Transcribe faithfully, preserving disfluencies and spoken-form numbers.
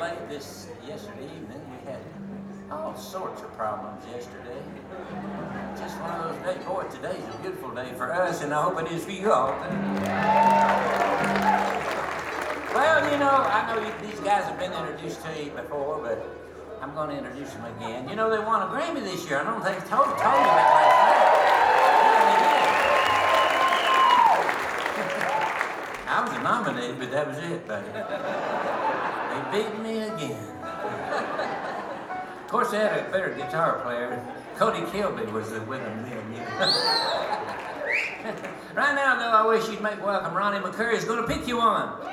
late this yesterday evening. We had all sorts of problems yesterday. Just one of those days. Boy, today's a beautiful day for us, and I hope it is for you all too. Well, you know, I know you, these guys have been introduced to you before, but I'm going to introduce them again. You know, they won a Grammy this year. I don't think I told, told you that last night. Yeah, I was nominated, but that was it, buddy. They beat me again. Of course, they had a better guitar player. Cody Kilby was with them then. You know. Right now, though, I wish you'd make welcome Ronnie McCurry is going to pick you one.